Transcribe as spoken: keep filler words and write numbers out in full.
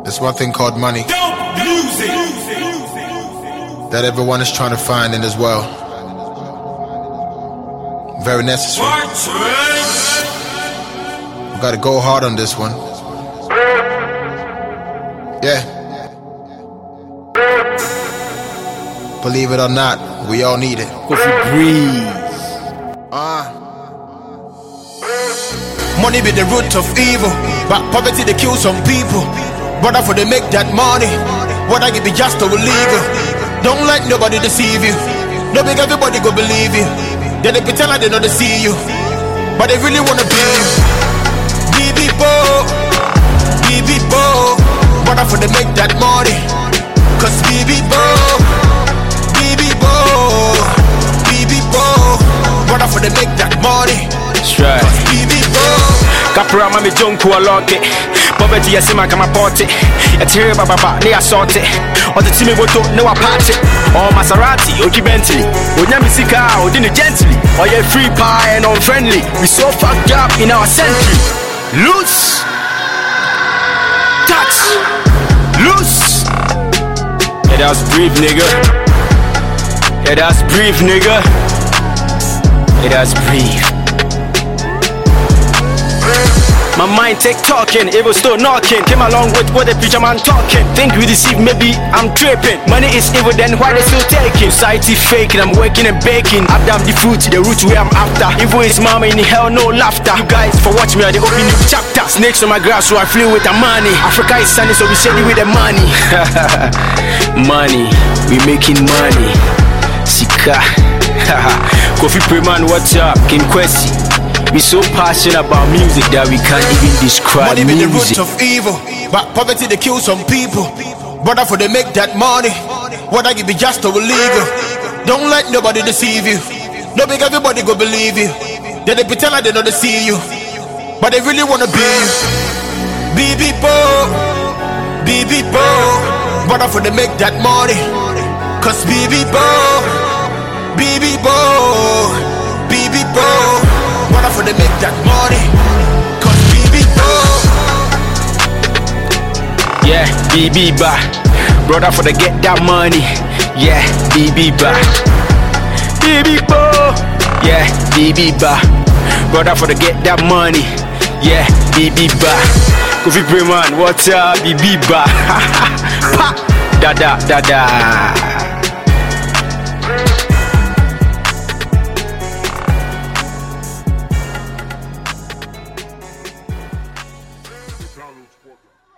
There's one thing called money that everyone is trying to find in this world. Very necessary. We gotta go hard on this one. Yeah. Believe it or not, we all need it. Kofi Breeze. Ah. Money be the root of evil, but poverty they kill some people. Brother, for they make that money, what I give be just or illegal. Don't let nobody deceive you. No make everybody go believe you. Then they pretend like they don't see you, but they really wanna be you. B B Bo, B B Bo. Brother, for they make that money, cause B B Bo, B B Bo, B B Bo. Brother, for they make that money. That's right. Cause B B Bo. Capra mami jonku aloke. Poverty ya sima kama pote. Ya tiri baba ba ne assault it. O the timi boto ne wa party. O Maserati, Oji Bentley. Onya misika, odi ne gently. O ye free pie and unfriendly. We so fucked up in our century. Loose. Touch. Loose. Yeah, that's brief, nigga. Yeah, that's brief, nigga. Yeah, that's brief. My mind take talking, it was still knocking. Came along with what the preacher man talking. Think we deceive, maybe I'm tripping. Money is evil, then why they still taking? Society faking, I'm working and baking. I've done the fruit, the root where I'm after. Evil is mama in the hell, no laughter. You guys for watch me, I they open new chapter. Snakes on my grass, so I flew with the money. Africa is sunny, so we shady with the money. Money, we making money. Sika, Kofi Preman, what's up? King Kwesi. We so passionate about music that we can't even describe. Money be the root music. of evil, but poverty they kill some people. Brother, for they make that money, what I give be just or illegal. Don't let nobody deceive you. No make everybody go believe you. Then they pretend like they don't see you, but they really wanna be you. B B Bo, B B Bo. Brother, for they make that money, cause B B Bo, B B Bo, B B Bo. Brother, for they make that money, cause B B Bo. Yeah, B B ba. Brother, for they get that money. Yeah, B B ba. B B Bo. Yeah, B B ba. Brother, for they get that money. Yeah, B B ba. Kofi Preman, what's up, B B ba? Pa, da da da da. Donald Walker.